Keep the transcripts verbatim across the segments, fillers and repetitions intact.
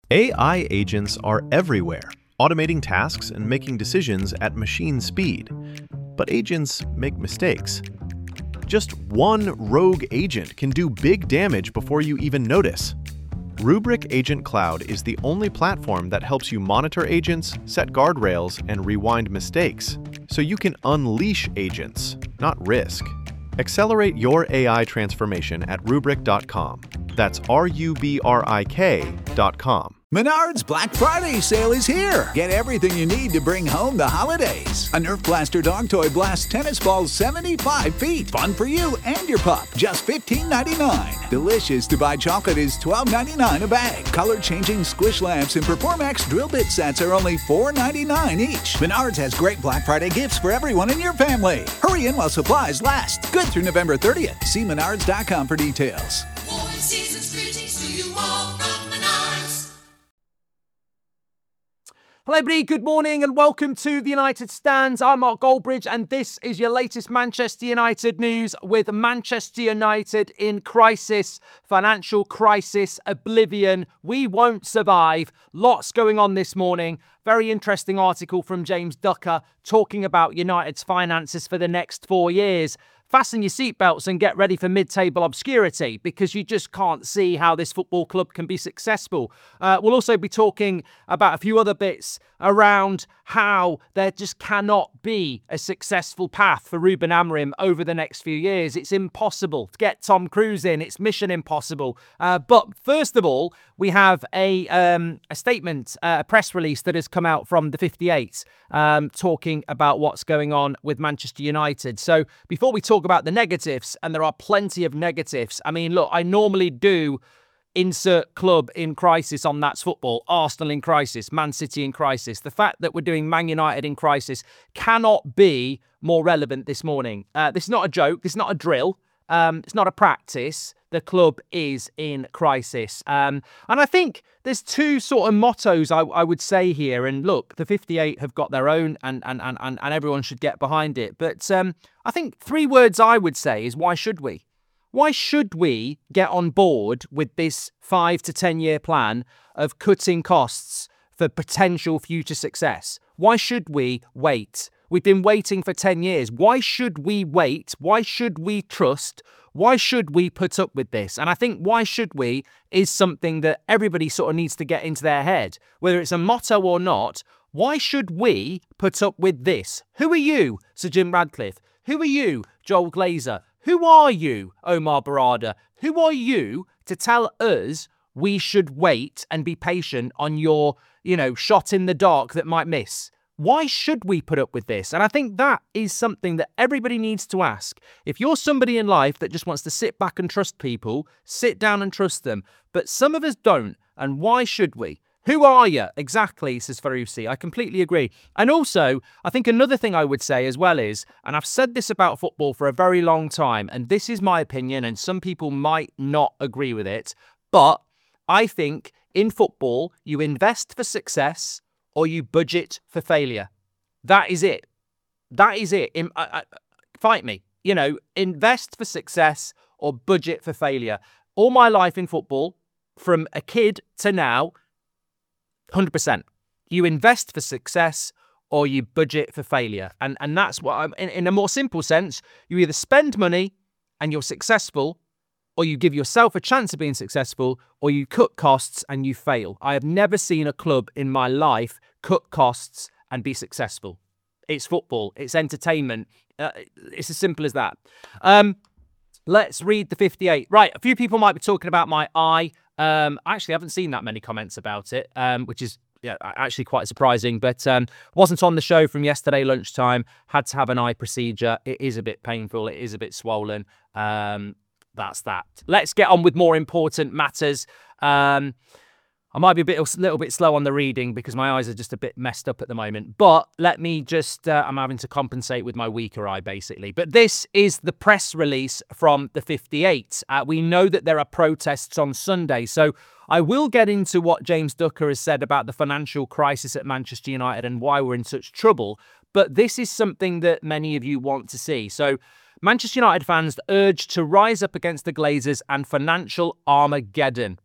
A I agents are everywhere, automating tasks and making decisions at machine speed. But agents make mistakes. Just one rogue agent can do big damage before you even notice. Rubrik Agent Cloud is the only platform that helps you monitor agents, set guardrails, and rewind mistakes, so you can unleash agents, not risk. Accelerate your A I transformation at rubrik dot com. That's R U B R I K dot com. Menards Black Friday sale is here. Get everything you need to bring home the holidays. A Nerf Blaster dog toy blasts tennis balls seventy-five feet. Fun for you and your pup. Just fifteen ninety-nine. Delicious to buy chocolate is twelve ninety-nine a bag. Color-changing squish lamps and Performax drill bit sets are only four ninety-nine each. Menards has great Black Friday gifts for everyone in your family. Hurry in while supplies last. Good through November thirtieth. See menards dot com for details. Warm season's greetings to you all from Menards. Hello everybody, good morning and welcome to the United Stands. I'm Mark Goldbridge and this is your latest Manchester United news with Manchester United in crisis, financial crisis, oblivion. We won't survive. Lots going on this morning. Very interesting article from James Ducker talking about United's finances for the next four years. Fasten your seatbelts and get ready for mid-table obscurity because you just can't see how this football club can be successful. Uh, we'll also be talking about a few other bits around how there just cannot be a successful path for Ruben Amorim over the next few years. It's impossible to get Tom Cruise in. It's mission impossible. Uh, but first of all, we have a um, a statement, uh, a press release that has come out from the fifty-eight um, talking about what's going on with Manchester United. So before we talk about the negatives, and there are plenty of negatives. I mean, look, I normally do insert club in crisis on That's Football, Arsenal in crisis, Man City in crisis. The fact that we're doing Man United in crisis cannot be more relevant this morning. Uh, this is not a joke. This is not a drill. Um, it's not a practice. The club is in crisis. Um, and I think there's two sort of mottos I, I would say here. And look, the fifty-eight have got their own and and, and, and everyone should get behind it. But um, I think three words I would say is why should we? Why should we get on board with this five to ten year plan of cutting costs for potential future success? Why should we wait? We've been waiting for ten years. Why should we wait? Why should we trust? Why should we put up with this? And I think why should we is something that everybody sort of needs to get into their head. Whether it's a motto or not, why should we put up with this? Who are you, Sir Jim Radcliffe? Who are you, Joel Glazer? Who are you, Omar Barada? Who are you to tell us we should wait and be patient on your, you know, shot in the dark that might miss? Why should we put up with this? And I think that is something that everybody needs to ask. If you're somebody in life that just wants to sit back and trust people, sit down and trust them. But some of us don't. And why should we? Who are you? Exactly, says Farousi. I completely agree. And also, I think another thing I would say as well is, and I've said this about football for a very long time, and this is my opinion, and some people might not agree with it, but I think in football, you invest for success or you budget for failure. That is it. That is it. In, I, I, fight me. You know, invest for success or budget for failure. All my life in football, from a kid to now, one hundred percent. You invest for success or you budget for failure. And and that's what I'm, in, in a more simple sense, you either spend money and you're successful, or you give yourself a chance of being successful, or you cut costs and you fail. I have never seen a club in my life cut costs and be successful. It's football. It's entertainment. Uh, it's as simple as that. Um, let's read the fifty-eight. Right, a few people might be talking about my eye. Um, actually, I haven't seen that many comments about it, um, which is yeah, actually quite surprising. But um, wasn't on the show from yesterday lunchtime. Had to have an eye procedure. It is a bit painful. It is a bit swollen. Um, that's that. Let's get on with more important matters. Um, I might be a bit, a little bit slow on the reading because my eyes are just a bit messed up at the moment. But let me just, uh, I'm having to compensate with my weaker eye, basically. But this is the press release from the fifty-eight. Uh, we know that there are protests on Sunday. So I will get into what James Ducker has said about the financial crisis at Manchester United and why we're in such trouble. But this is something that many of you want to see. So Manchester United fans urged to rise up against the Glazers and financial Armageddon.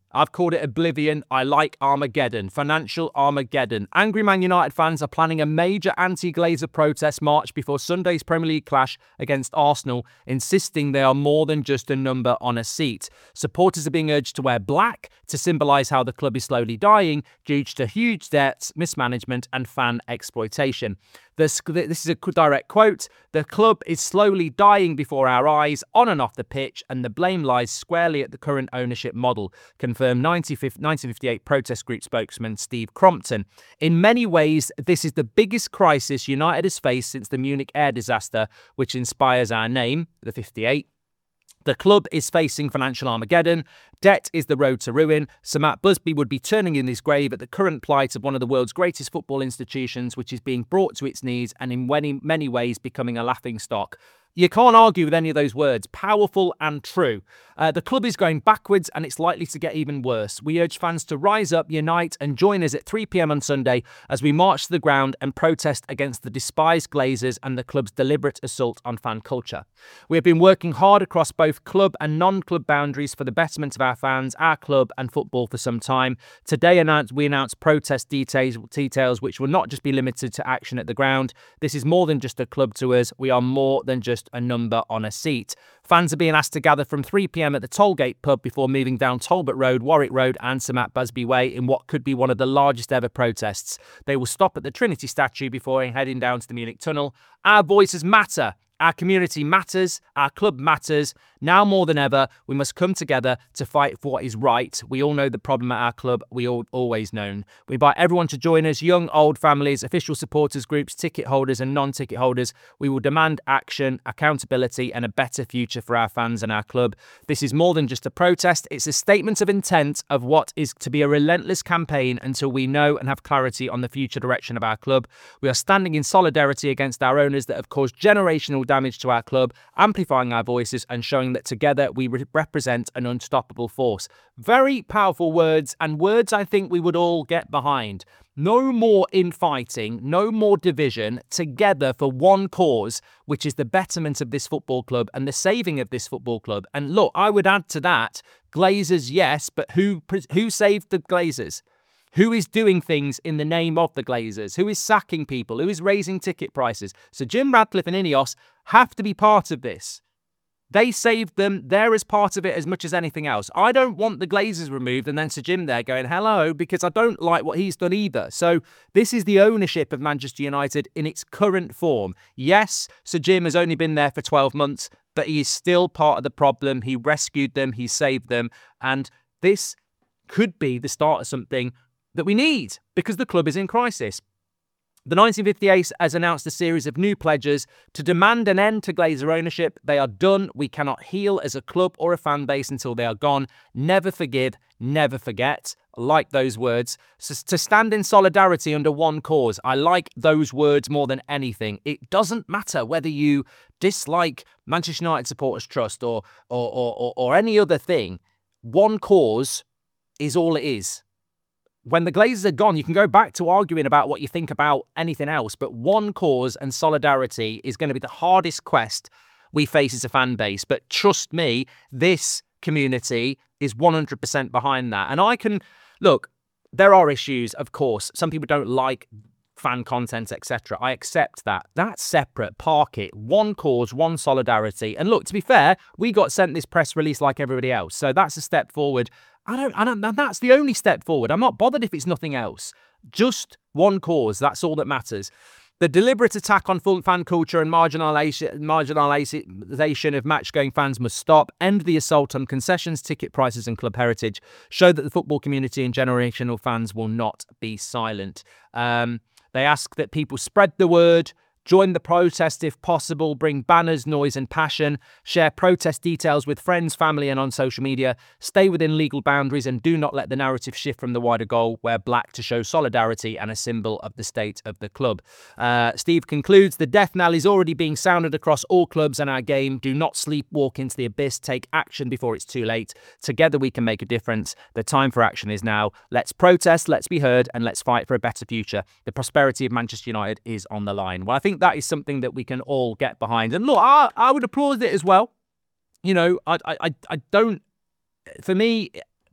I've called it Oblivion. I like Armageddon. Financial Armageddon. Angry Man United fans are planning a major anti-Glazer protest march before Sunday's Premier League clash against Arsenal, insisting they are more than just a number on a seat. Supporters are being urged to wear black to symbolise how the club is slowly dying due to huge debts, mismanagement and fan exploitation. This, this is a direct quote. The club is slowly dying before our eyes, on and off the pitch, and the blame lies squarely at the current ownership model, confirmed nineteen fifty-eight protest group spokesman Steve Crompton. In many ways, this is the biggest crisis United has faced since the Munich air disaster, which inspires our name, the fifty-eight. The club is facing financial Armageddon. Debt is the road to ruin. Sir Matt Busby would be turning in his grave at the current plight of one of the world's greatest football institutions, which is being brought to its knees and in many, many ways becoming a laughingstock. You can't argue with any of those words. Powerful and true. Uh, the club is going backwards and it's likely to get even worse. We urge fans to rise up, unite and join us at three p.m. on Sunday as we march to the ground and protest against the despised Glazers and the club's deliberate assault on fan culture. We have been working hard across both club and non-club boundaries for the betterment of our fans, our club and football for some time. Today announced, we announced protest details, details which will not just be limited to action at the ground. This is more than just a club to us. We are more than just a number on a seat. Fans are being asked to gather from three p.m. at the Tollgate pub before moving down Talbot Road, Warwick Road and Sir Matt Busby Way in what could be one of the largest ever protests. They will stop at the Trinity statue before heading down to the Munich tunnel. Our voices matter. Our community matters. Our club matters. Now more than ever, we must come together to fight for what is right. We all know the problem at our club. We all always known. We invite everyone to join us, young, old, families, official supporters groups, ticket holders and non-ticket holders. We will demand action, accountability and a better future for our fans and our club. This is more than just a protest. It's a statement of intent of what is to be a relentless campaign until we know and have clarity on the future direction of our club. We are standing in solidarity against our owners that have caused generational damage to our club, amplifying our voices and showing that together we re- represent an unstoppable force. Very powerful words, and words I think we would all get behind. No more infighting, no more division, together for one cause, which is the betterment of this football club and the saving of this football club. And look, I would add to that, Glazers, yes, but who who saved the Glazers? Who is doing things in the name of the Glazers? Who is sacking people? Who is raising ticket prices? So Jim Ratcliffe and Ineos have to be part of this. They saved them. They're as part of it as much as anything else. I don't want the Glazers removed and then Sir Jim there going, hello, because I don't like what he's done either. So this is the ownership of Manchester United in its current form. Yes, Sir Jim has only been there for twelve months, but he is still part of the problem. He rescued them. He saved them. And this could be the start of something that we need because the club is in crisis. The nineteen fifty-eight has announced a series of new pledges to demand an end to Glazer ownership. They are done. We cannot heal as a club or a fan base until they are gone. Never forgive, never forget. I like those words. So to stand in solidarity under one cause. I like those words more than anything. It doesn't matter whether you dislike Manchester United Supporters Trust or or or, or, or any other thing. One cause is all it is. When the Glazers are gone, you can go back to arguing about what you think about anything else, but one cause and solidarity is going to be the hardest quest we face as a fan base. But trust me, this community is one hundred percent behind that. And I can, look, there are issues, of course. Some people don't like fan content, et cetera. I accept that. That's separate. Park it. One cause, one solidarity. And look, to be fair, we got sent this press release like everybody else. So that's a step forward. I don't, I don't, that's the only step forward. I'm not bothered if it's nothing else. Just one cause. That's all that matters. The deliberate attack on full fan culture and marginalisation, marginalisation of match-going fans must stop. End the assault on concessions, ticket prices and club heritage. Show that the football community and generational fans will not be silent. Um, they ask that people spread the word, join the protest if possible, bring banners, noise and passion, share protest details with friends, family and on social media, stay within legal boundaries and do not let the narrative shift from the wider goal, wear black to show solidarity and a symbol of the state of the club. Uh, Steve concludes, the death knell is already being sounded across all clubs and our game. Do not sleepwalk into the abyss. Take action before it's too late. Together we can make a difference. The time for action is now. Let's protest, let's be heard and let's fight for a better future. The prosperity of Manchester United is on the line. Well, I think that is something that we can all get behind. And look, I, I would applaud it as well. You know, I, I, I don't, for me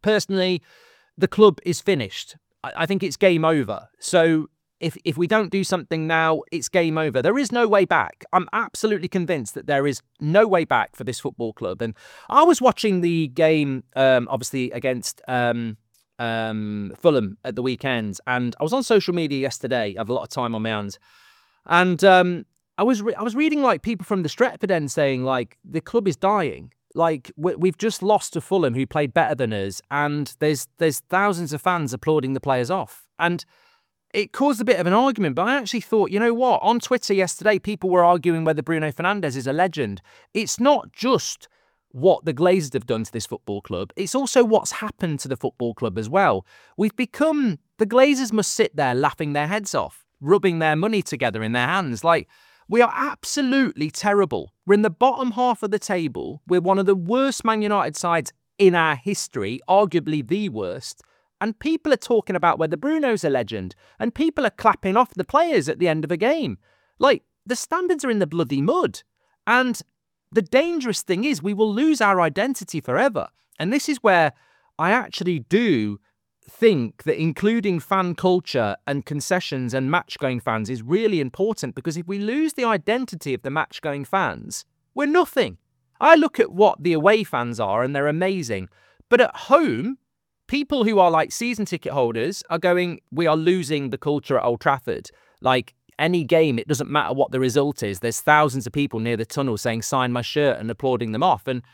personally, the club is finished. I, I think it's game over. So if if we don't do something now, it's game over. There is no way back. I'm absolutely convinced that there is no way back for this football club. And I was watching the game, um, obviously, against um, um, Fulham at the weekend. And I was on social media yesterday. I have a lot of time on my hands. And um, I was re- I was reading like people from the Stretford end saying like the club is dying. Like we- we've just lost to Fulham, who played better than us, and there's there's thousands of fans applauding the players off, and it caused a bit of an argument. But I actually thought, you know what? On Twitter yesterday, people were arguing whether Bruno Fernandes is a legend. It's not just what the Glazers have done to this football club. It's also what's happened to the football club as well. We've become the Glazers must sit there laughing their heads off, rubbing their money together in their hands. Like, we are absolutely terrible. We're in the bottom half of the table. We're one of the worst Man United sides in our history, arguably the worst. And people are talking about whether Bruno's a legend. And people are clapping off the players at the end of a game. Like, the standards are in the bloody mud. And the dangerous thing is we will lose our identity forever. And this is where I actually do think that including fan culture and concessions and match-going fans is really important, because if we lose the identity of the match-going fans, we're nothing. I look at what the away fans are and they're amazing. But at home, people who are like season ticket holders are going, we are losing the culture at Old Trafford. Like any game, it doesn't matter what the result is. There's thousands of people near the tunnel saying, sign my shirt, and applauding them off. And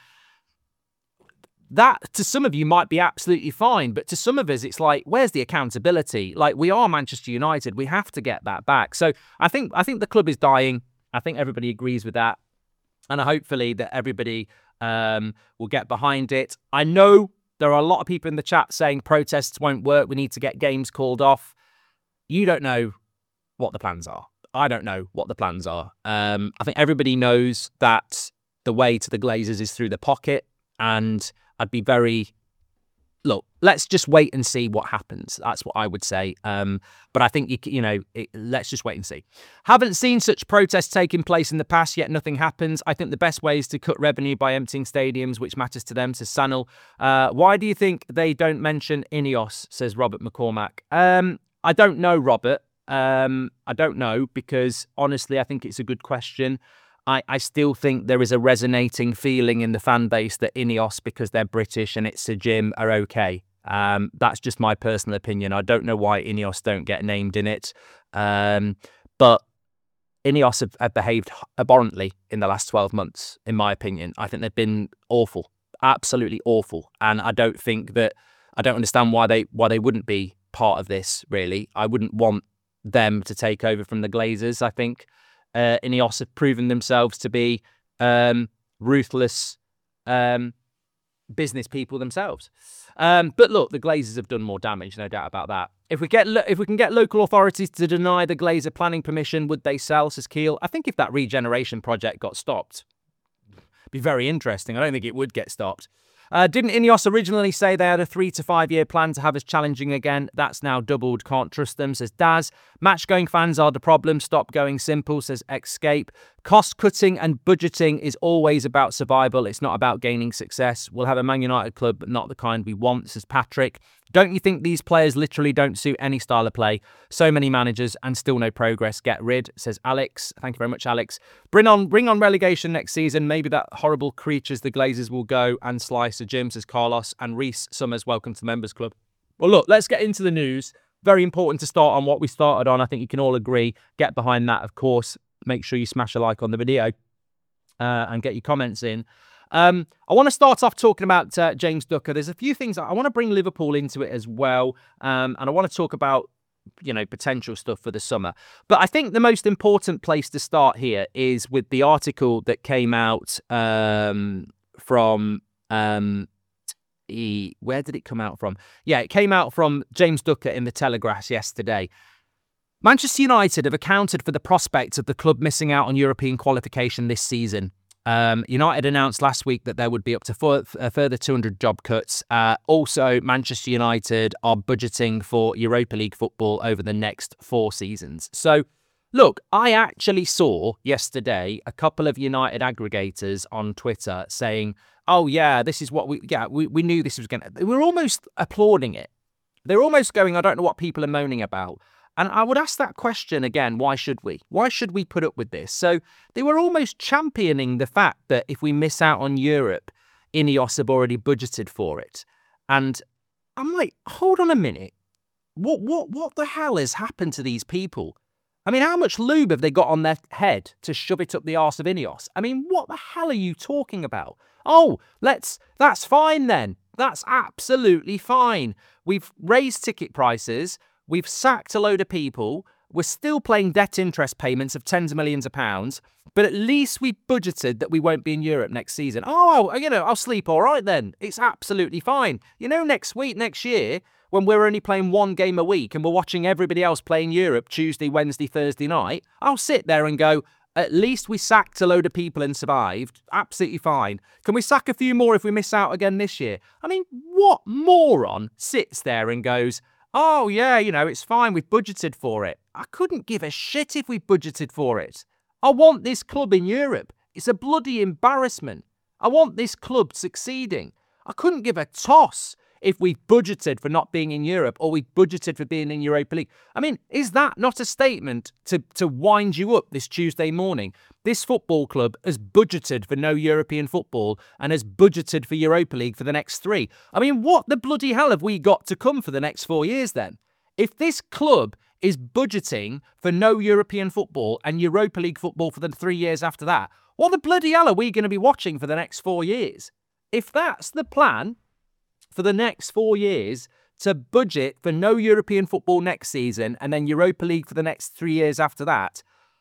that, to some of you, might be absolutely fine. But to some of us, it's like, where's the accountability? Like, we are Manchester United. We have to get that back. So I think I think the club is dying. I think everybody agrees with that. And hopefully that everybody um, will get behind it. I know there are a lot of people in the chat saying protests won't work. We need to get games called off. You don't know what the plans are. I don't know what the plans are. Um, I think everybody knows that the way to the Glazers is through the pocket. And I'd be very, look, let's just wait and see what happens. That's what I would say. Um, but I think, you, you know, it, let's just wait and see. Haven't seen such protests taking place in the past, yet nothing happens. I think the best way is to cut revenue by emptying stadiums, which matters to them, says Sanil. Uh, why do you think they don't mention Ineos, says Robert McCormack? Um, I don't know, Robert. Um, I don't know, because honestly, I think it's a good question. I, I still think there is a resonating feeling in the fan base that Ineos, because they're British and it's a gym, are okay. Um, that's just my personal opinion. I don't know why Ineos don't get named in it. Um, but Ineos have, have behaved abhorrently in the last twelve months, in my opinion. I think they've been awful, absolutely awful. And I don't think that, I don't understand why they why they wouldn't be part of this, really. I wouldn't want them to take over from the Glazers. I think Uh, Ineos have proven themselves to be um, ruthless um, business people themselves. Um, but look, the Glazers have done more damage, no doubt about that. If we get lo- if we can get local authorities to deny the Glazer planning permission, would they sell, says Keel? I think if that regeneration project got stopped, it'd be very interesting. I don't think it would get stopped. Uh, didn't Ineos originally say they had a three to five year plan to have us challenging again? That's now doubled. Can't trust them, says Daz. Match-going fans are the problem. Stop going simple, says Escape. Cost-cutting and budgeting is always about survival. It's not about gaining success. We'll have a Man United club, but not the kind we want, says Patrick. Don't you think these players literally don't suit any style of play? So many managers and still no progress. Get rid, says Alex. Thank you very much, Alex. Bring on, bring on relegation next season. Maybe that horrible creatures the Glazers will go and slice a gym, says Carlos. And Reese Summers, welcome to the Members Club. Well, look, let's get into the news. Very important to start on what we started on. I think you can all agree. Get behind that, of course. Make sure you smash a like on the video uh, and get your comments in. Um, I want to start off talking about uh, James Ducker. There's a few things I want to bring Liverpool into it as well, um, and I want to talk about, you know, potential stuff for the summer. But I think the most important place to start here is with the article that came out um, from. Um, he, where did it come out from? Yeah, it came out from James Ducker in the Telegraph yesterday. Manchester United have accounted for the prospect of the club missing out on European qualification this season. Um, United announced last week that there would be up to four, a further two hundred job cuts. Uh, also, Manchester United are budgeting for Europa League football over the next four seasons. So Look, I actually saw yesterday a couple of United aggregators on Twitter saying, oh, yeah, this is what we, yeah, we, we knew this was going to, they were almost applauding it. They're almost going, I don't know what people are moaning about. And I would ask that question again, why should we? Why should we put up with this? So they were almost championing the fact that if we miss out on Europe, Ineos have already budgeted for it. And I'm like, hold on a minute. What what what the hell has happened to these people? I mean, how much lube have they got on their head to shove it up the arse of Ineos? I mean, what the hell are you talking about? Oh, let's, that's fine then. That's absolutely fine. We've raised ticket prices. We've sacked a load of people. We're still paying debt interest payments of tens of millions of pounds, but at least we budgeted that we won't be in Europe next season. Oh, you know, I'll sleep all right then. It's absolutely fine. You know, next week, next year, when we're only playing one game a week and we're watching everybody else play in Europe Tuesday, Wednesday, Thursday night, I'll sit there and go, at least we sacked a load of people and survived. Absolutely fine. Can we sack a few more if we miss out again this year? I mean, what moron sits there and goes, oh, yeah, you know, it's fine. We've budgeted for it. I couldn't give a shit if we budgeted for it. I want this club in Europe. It's a bloody embarrassment. I want this club succeeding. I couldn't give a toss if we budgeted for not being in Europe or we budgeted for being in Europa League. I mean, is that not a statement to, to wind you up this Tuesday morning? This football club has budgeted for no European football and has budgeted for Europa League for the next three. I mean, what the bloody hell have we got to come for the next four years then? If this club is budgeting for no European football and Europa League football for the three years after that, what the bloody hell are we going to be watching for the next four years? If that's the plan for the next four years, to budget for no European football next season and then Europa League for the next three years after that,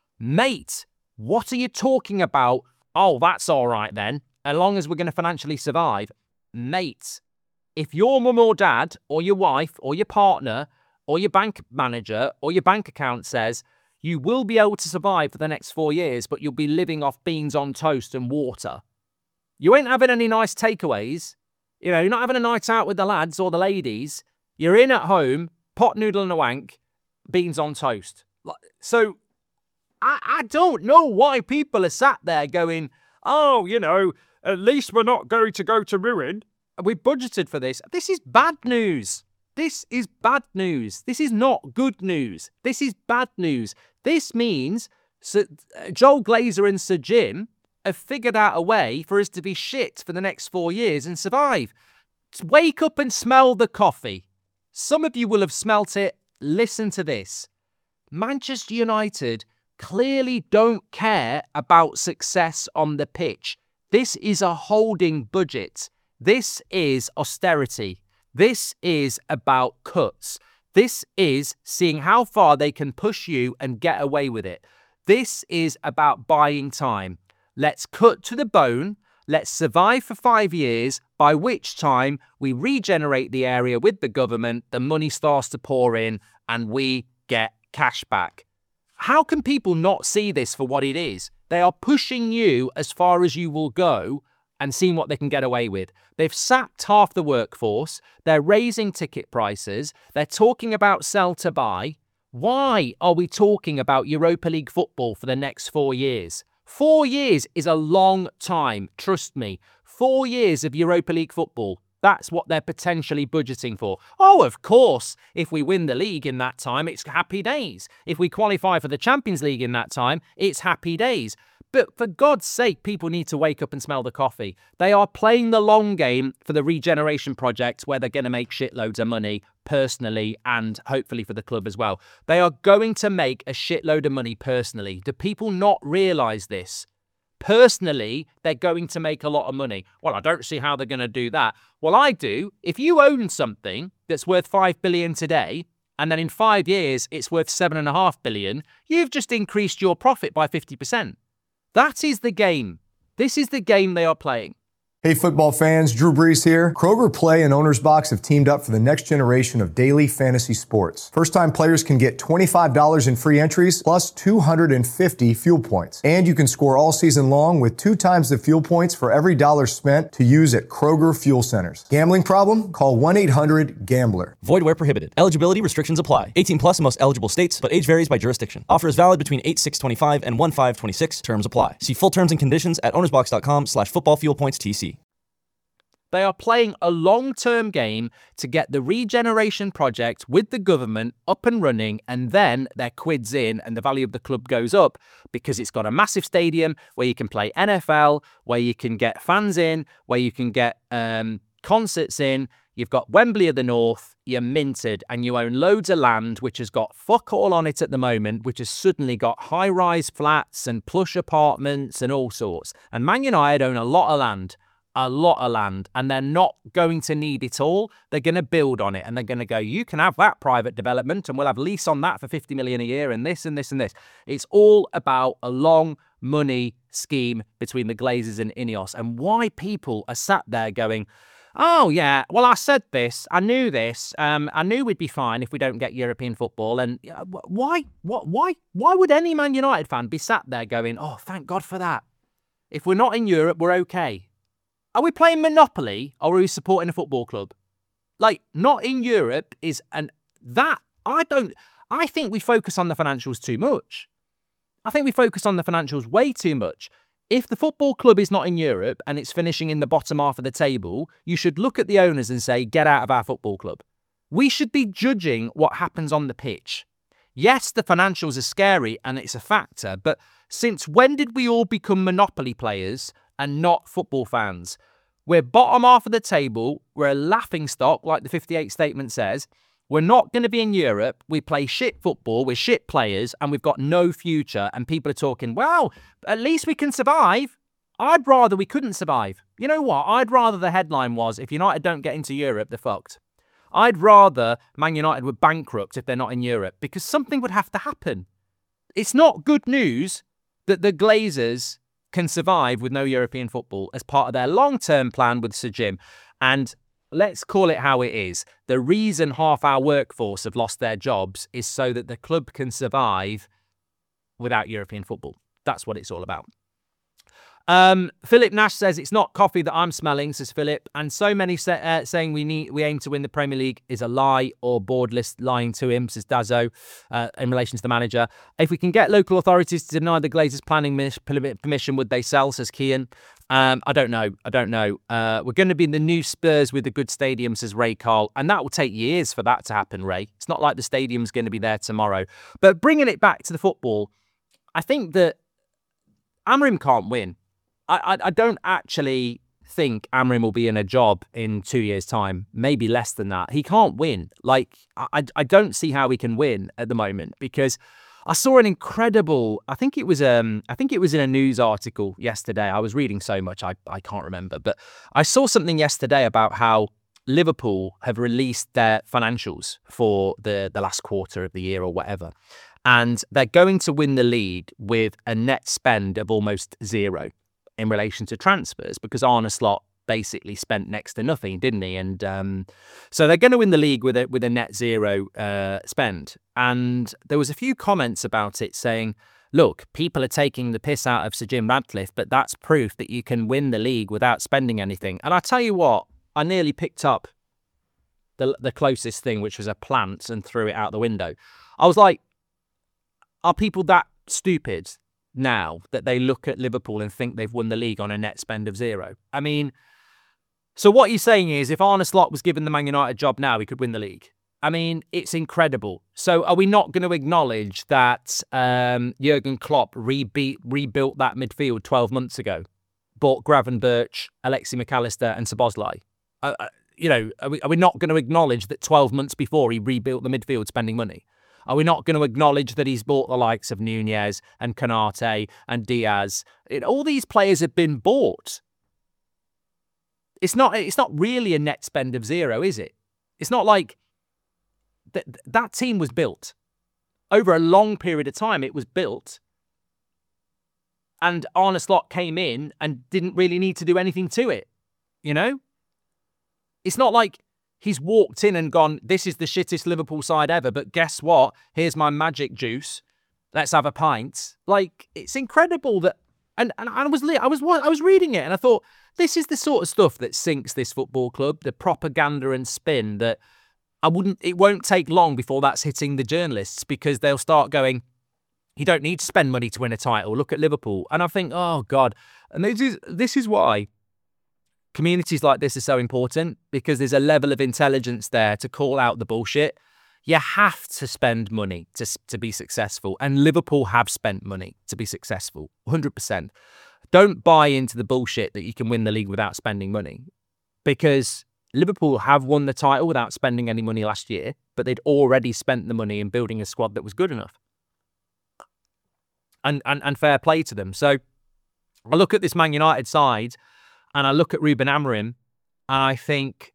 mate, what are you talking about? Oh, that's all right then, as long as we're going to financially survive. Mate, if your mum or dad or your wife or your partner or your bank manager or your bank account says you will be able to survive for the next four years, but you'll be living off beans on toast and water, you ain't having any nice takeaways. You know, you're not having a night out with the lads or the ladies. You're in at home, pot noodle and a wank, beans on toast. So I, I don't know why people are sat there going, oh, you know, at least we're not going to go to ruin. We budgeted for this. This is bad news. This is bad news. This is not good news. This is bad news. This means Sir, Joel Glazer and Sir Jim have figured out a way for us to be shit for the next four years and survive. Wake up and smell the coffee. Some of you will have smelt it. Listen to this. Manchester United clearly don't care about success on the pitch. This is a holding budget. This is austerity. This is about cuts. This is seeing how far they can push you and get away with it. This is about buying time. Let's cut to the bone. Let's survive for five years, by which time we regenerate the area with the government, the money starts to pour in, and we get cash back. How can people not see this for what it is? They are pushing you as far as you will go and seeing what they can get away with. They've sacked half the workforce. They're raising ticket prices. They're talking about sell to buy. Why are we talking about Europa League football for the next four years? Four years is a long time, trust me. Four years of Europa League football. That's what they're potentially budgeting for. Oh, of course, if we win the league in that time, it's happy days. If we qualify for the Champions League in that time, it's happy days. But for God's sake, people need to wake up and smell the coffee. They are playing the long game for the regeneration project where they're going to make shitloads of money personally and hopefully for the club as well. They are going to make a shitload of money personally. Do people not realise this? Personally, they're going to make a lot of money. Well, I don't see how they're going to do that. Well, I do. If you own something that's worth five billion dollars today, and then in five years it's worth seven point five billion dollars, you've just increased your profit by fifty percent. That is the game. This is the game they are playing. Hey football fans, Drew Brees here. Kroger Play and Owner's Box have teamed up for the next generation of daily fantasy sports. First-time players can get twenty-five dollars in free entries plus two hundred fifty fuel points. And you can score all season long with two times the fuel points for every dollar spent to use at Kroger Fuel Centers. Gambling problem? Call one eight hundred gambler. Void where prohibited. Eligibility restrictions apply. eighteen plus in most eligible states, but age varies by jurisdiction. Offer is valid between eight six twenty-five and one five twenty-six. Terms apply. See full terms and conditions at ownersbox.com slash football fuel points TC. They are playing a long-term game to get the regeneration project with the government up and running, and then their quid's in and the value of the club goes up because it's got a massive stadium where you can play N F L, where you can get fans in, where you can get um, concerts in. You've got Wembley of the North, you're minted, and you own loads of land, which has got fuck all on it at the moment, which has suddenly got high-rise flats and plush apartments and all sorts. And Man United own a lot of land. a lot of land, and they're not going to need it all. They're going to build on it, and they're going to go, you can have that private development and we'll have lease on that for fifty million a year and this and this and this. It's all about a long money scheme between the Glazers and Ineos, and why people are sat there going, oh yeah, well I said this, I knew this, um, I knew we'd be fine if we don't get European football. And why, what, why, why would any Man United fan be sat there going, oh, thank God for that. If we're not in Europe, we're okay. Are we playing Monopoly or are we supporting a football club? Like, not in Europe is, and that, I don't, I think we focus on the financials too much. I think we focus on the financials way too much. If the football club is not in Europe and it's finishing in the bottom half of the table, you should look at the owners and say, get out of our football club. We should be judging what happens on the pitch. Yes, the financials are scary and it's a factor, but since when did we all become Monopoly players and not football fans? We're bottom half of the table. We're a laughingstock, like the fifty-eight statement says. We're not going to be in Europe. We play shit football. We're shit players and we've got no future. And people are talking, well, at least we can survive. I'd rather we couldn't survive. You know what? I'd rather the headline was, if United don't get into Europe, they're fucked. I'd rather Man United were bankrupt if they're not in Europe, because something would have to happen. It's not good news that the Glazers can survive with no European football as part of their long-term plan with Sir Jim. And let's call it how it is. The reason half our workforce have lost their jobs is so that the club can survive without European football. That's what it's all about. Um, Philip Nash says, it's not coffee that I'm smelling, says Philip. And so many say, uh, saying we need we aim to win the Premier League is a lie, or board list lying to him, says Dazzo, uh, in relation to the manager. If we can get local authorities to deny the Glazers planning permission, would they sell, says Kian. Um, I don't know. I don't know. Uh, we're going to be in the new Spurs with a good stadium, says Ray Carl. And that will take years for that to happen, Ray. It's not like the stadium's going to be there tomorrow. But bringing it back to the football, I think that Amorim can't win. I, I don't actually think Amorim will be in a job in two years' time, maybe less than that. He can't win. Like, I, I don't see how he can win at the moment, because I saw an incredible, I think it was um I think it was in a news article yesterday. I was reading so much, I, I can't remember. But I saw something yesterday about how Liverpool have released their financials for the, the last quarter of the year or whatever. And they're going to win the league with a net spend of almost zero in relation to transfers, because Arne Slot basically spent next to nothing, didn't he? And um, so they're going to win the league with a, with a net zero uh, spend. And there was a few comments about it saying, look, people are taking the piss out of Sir Jim Ratcliffe, but that's proof that you can win the league without spending anything. And I tell you what, I nearly picked up the the closest thing, which was a plant, and threw it out the window. I was like, are people that stupid now that they look at Liverpool and think they've won the league on a net spend of zero? I mean, so what you're saying is, if Arne Slot was given the Man United job now, he could win the league. I mean, it's incredible. So are we not going to acknowledge that um, Jurgen Klopp rebeat, rebuilt that midfield twelve months ago? Bought Gravenberch, Alexi McAllister and Szoboszlai. Uh, uh, you know, are we, are we not going to acknowledge that twelve months before he rebuilt the midfield spending money? Are we not going to acknowledge that he's bought the likes of Nunez and Konate and Diaz? It, all these players have been bought. It's not, it's not really a net spend of zero, is it? It's not like th- that team was built. Over a long period of time, it was built. And Arne Slot came in and didn't really need to do anything to it. you know? It's not like he's walked in and gone, this is the shittest Liverpool side ever, but guess what? Here's my magic juice. Let's have a pint. Like, it's incredible that, and, and I was I was I was reading it and I thought, this is the sort of stuff that sinks this football club, the propaganda and spin that I wouldn't, it won't take long before that's hitting the journalists, because they'll start going, you don't need to spend money to win a title. Look at Liverpool. And I think, oh God. And this is, this is why communities like this are so important, because there's a level of intelligence there to call out the bullshit. You have to spend money to, to be successful. And Liverpool have spent money to be successful, one hundred percent. Don't buy into the bullshit that you can win the league without spending money, because Liverpool have won the title without spending any money last year, but they'd already spent the money in building a squad that was good enough. And, and, and fair play to them. So I look at this Man United side and I look at Ruben Amorim and I think,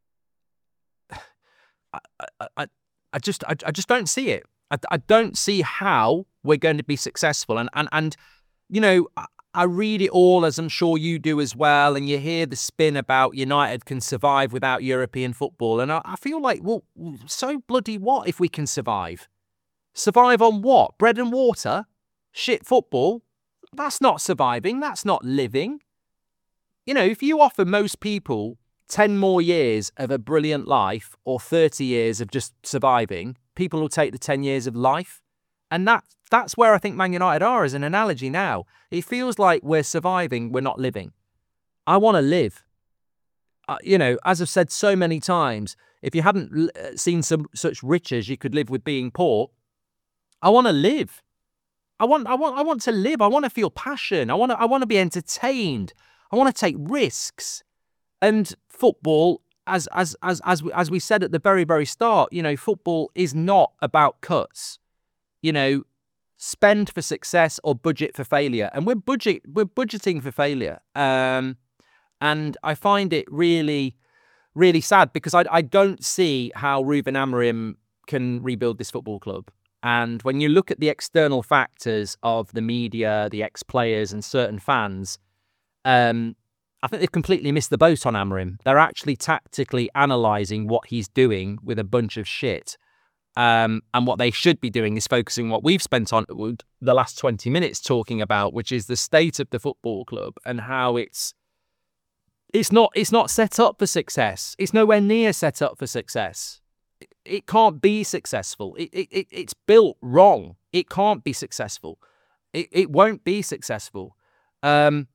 I, I, I just I, I just don't see it. I, I don't see how we're going to be successful. And, and, and you know, I, I read it all, as I'm sure you do as well, and you hear the spin about United can survive without European football. And I, I feel like, well, so bloody what if we can survive? Survive on what? Bread and water? Shit football? That's not surviving. That's not living. You know, if you offer most people ten more years of a brilliant life or thirty years of just surviving, people will take the ten years of life. And that that's where I think Man United are as an analogy now. It feels like we're surviving, we're not living. I want to live. Uh, you know, as I've said so many times, if you hadn't l- seen some such riches you could live with being poor, I want to live. I want, I want, I want to live. I want to feel passion. I want to, I want to be entertained. I want to take risks. And football, as as as as we, as we said at the very very start, you know, football is not about cuts. You know, spend for success or budget for failure, and we're budget we're budgeting for failure. Um, and I find it really, really sad, because I I don't see how Ruben Amorim can rebuild this football club. And when you look at the external factors of the media, the ex-players and certain fans, um, I think they've completely missed the boat on Amorim. They're actually tactically analysing what he's doing with a bunch of shit. Um, and what they should be doing is focusing on what we've spent on the last twenty minutes talking about, which is the state of the football club and how it's it's not it's not set up for success. It's nowhere near set up for success. It can't be successful. It, it, it it's built wrong. It can't be successful. It it won't be successful. Um,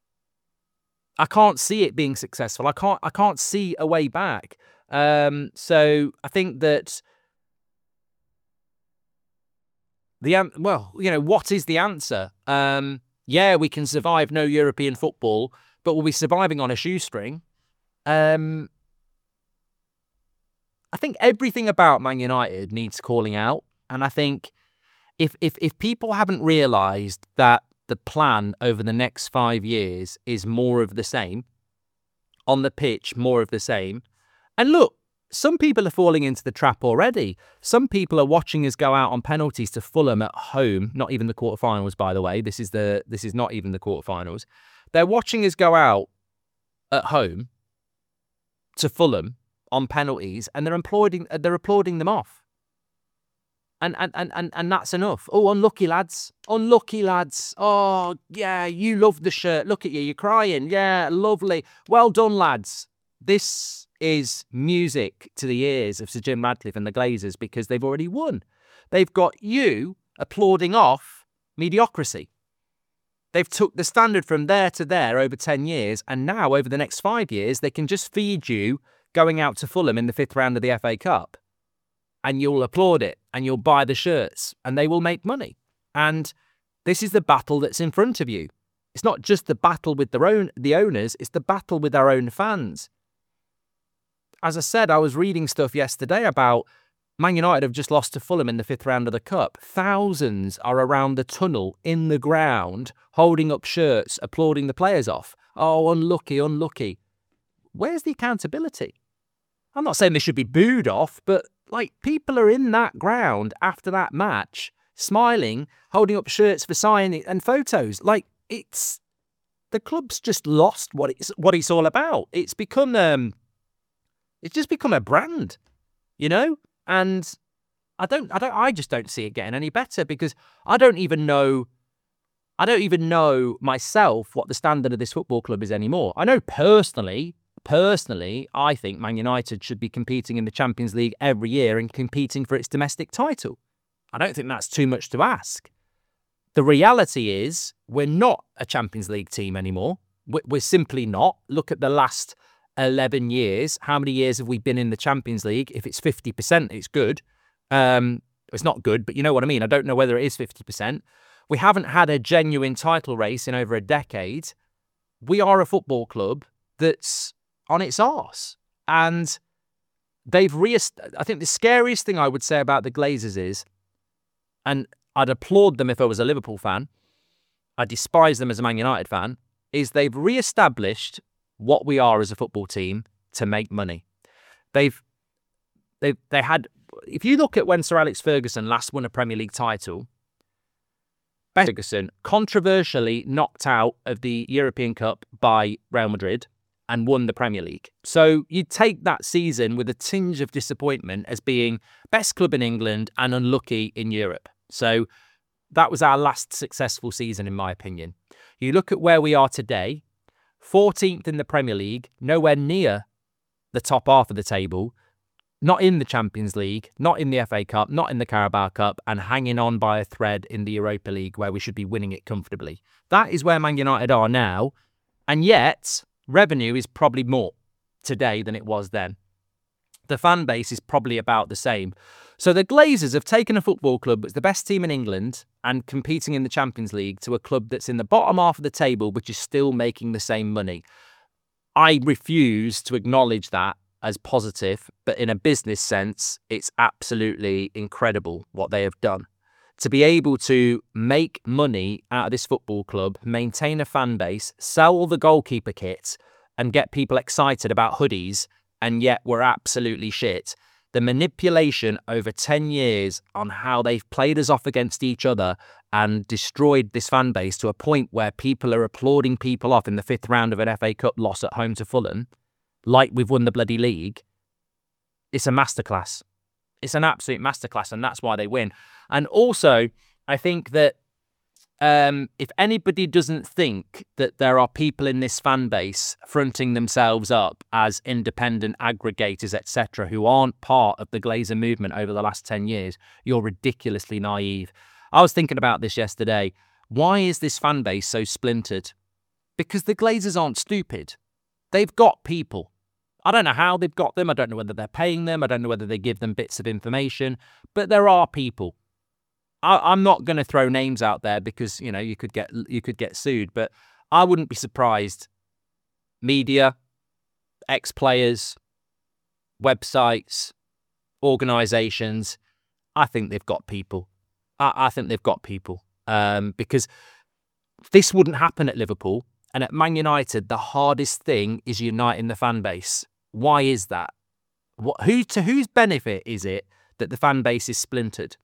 I can't see it being successful. I can't I can't see a way back. Um, so I think that the well, you know, what is the answer? Um, yeah, we can survive no European football, but we'll be surviving on a shoestring. Um. I think everything about Man United needs calling out. And I think if if if people haven't realised that the plan over the next five years is more of the same, on the pitch, more of the same. And look, some people are falling into the trap already. Some people are watching us go out on penalties to Fulham at home, not even the quarterfinals, by the way. This is the this is not even the quarterfinals. They're watching us go out at home to Fulham on penalties, and they're applauding they're applauding them off. And and, and, and and that's enough. Oh, unlucky lads. Unlucky lads. Oh, yeah, you love the shirt. Look at you, you're crying. Yeah, lovely. Well done, lads. This is music to the ears of Sir Jim Ratcliffe and the Glazers, because they've already won. They've got you applauding off mediocrity. They've took the standard from there to there over ten years, and now over the next five years, they can just feed you going out to Fulham in the fifth round of the F A Cup, and you'll applaud it, and you'll buy the shirts, and they will make money. And this is the battle that's in front of you. It's not just the battle with their own, the owners, it's the battle with our own fans. As I said, I was reading stuff yesterday about Man United have just lost to Fulham in the fifth round of the Cup. Thousands are around the tunnel, in the ground, holding up shirts, applauding the players off. Oh, unlucky, unlucky. Where's the accountability? I'm not saying they should be booed off, but like, people are in that ground after that match, smiling, holding up shirts for signing and photos. Like, it's the club's just lost what it's what it's all about. It's become um, it's just become a brand, you know, and I don't, I don't, I just don't see it getting any better because I don't even know, I don't even know myself what the standard of this football club is anymore. I know personally. Personally, I think Man United should be competing in the Champions League every year and competing for its domestic title. I don't think that's too much to ask. The reality is we're not a Champions League team anymore. We're simply not. Look at the last eleven years. How many years have we been in the Champions League? If it's fifty percent, it's good. Um, it's not good, but you know what I mean. I don't know whether it is fifty percent. We haven't had a genuine title race in over a decade. We are a football club that's on its arse. And they've re I think the scariest thing I would say about the Glazers is, and I'd applaud them if I was a Liverpool fan, I despise them as a Man United fan, is they've re-established what we are as a football team to make money. They've, they've, they had, if you look at when Sir Alex Ferguson last won a Premier League title, Ferguson controversially knocked out of the European Cup by Real Madrid and won the Premier League. So you take that season with a tinge of disappointment as being best club in England and unlucky in Europe. So that was our last successful season, in my opinion. You look at where we are today, fourteenth in the Premier League, nowhere near the top half of the table, not in the Champions League, not in the F A Cup, not in the Carabao Cup, and hanging on by a thread in the Europa League where we should be winning it comfortably. That is where Man United are now, and yet revenue is probably more today than it was then. The fan base is probably about the same. So the Glazers have taken a football club that's the best team in England and competing in the Champions League to a club that's in the bottom half of the table, which is still making the same money. I refuse to acknowledge that as positive, but in a business sense, it's absolutely incredible what they have done. To be able to make money out of this football club, maintain a fan base, sell all the goalkeeper kits, and get people excited about hoodies, and yet we're absolutely shit. The manipulation over ten years on how they've played us off against each other and destroyed this fan base to a point where people are applauding people off in the fifth round of an F A Cup loss at home to Fulham, like we've won the bloody league, it's a masterclass. It's an absolute masterclass, and that's why they win. And also, I think that um, if anybody doesn't think that there are people in this fan base fronting themselves up as independent aggregators, et cetera, who aren't part of the Glazer movement over the last ten years, you're ridiculously naive. I was thinking about this yesterday. Why is this fan base so splintered? Because the Glazers aren't stupid. They've got people. I don't know how they've got them. I don't know whether they're paying them. I don't know whether they give them bits of information. But there are people. I, I'm not going to throw names out there because, you know, you could get you could get sued. But I wouldn't be surprised. Media, ex-players, websites, organisations. I think they've got people. I, I think they've got people. Um, because this wouldn't happen at Liverpool. And at Man United, the hardest thing is uniting the fan base. Why is that? What, who, to whose benefit is it that the fan base is splintered?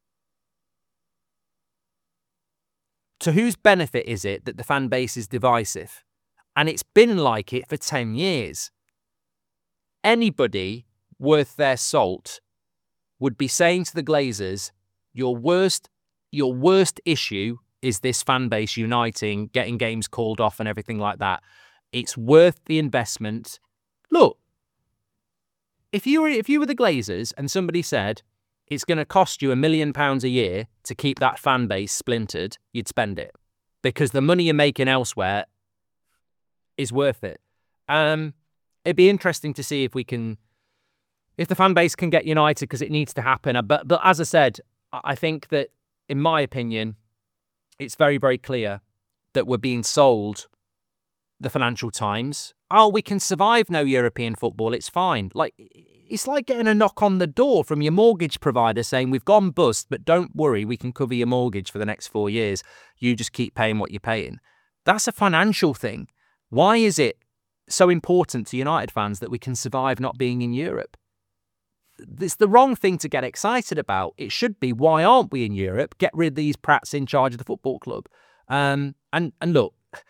To whose benefit is it that the fan base is divisive? And it's been like it for ten years. Anybody worth their salt would be saying to the Glazers, your worst, your worst issue is this fan base uniting, getting games called off and everything like that. It's worth the investment. Look, if you were if you were the Glazers and somebody said it's going to cost you a million pounds a year to keep that fan base splintered, you'd spend it because the money you're making elsewhere is worth it. Um, it'd be interesting to see if we can, if the fan base can get united because it needs to happen. But but as I said, I think that in my opinion, it's very, very clear that we're being sold the Financial Times. Oh, we can survive no European football. It's fine. Like, it's like getting a knock on the door from your mortgage provider saying, we've gone bust, but don't worry, we can cover your mortgage for the next four years. You just keep paying what you're paying. That's a financial thing. Why is it so important to United fans that we can survive not being in Europe? It's the wrong thing to get excited about. It should be, why aren't we in Europe? Get rid of these prats in charge of the football club. Um, and, and look,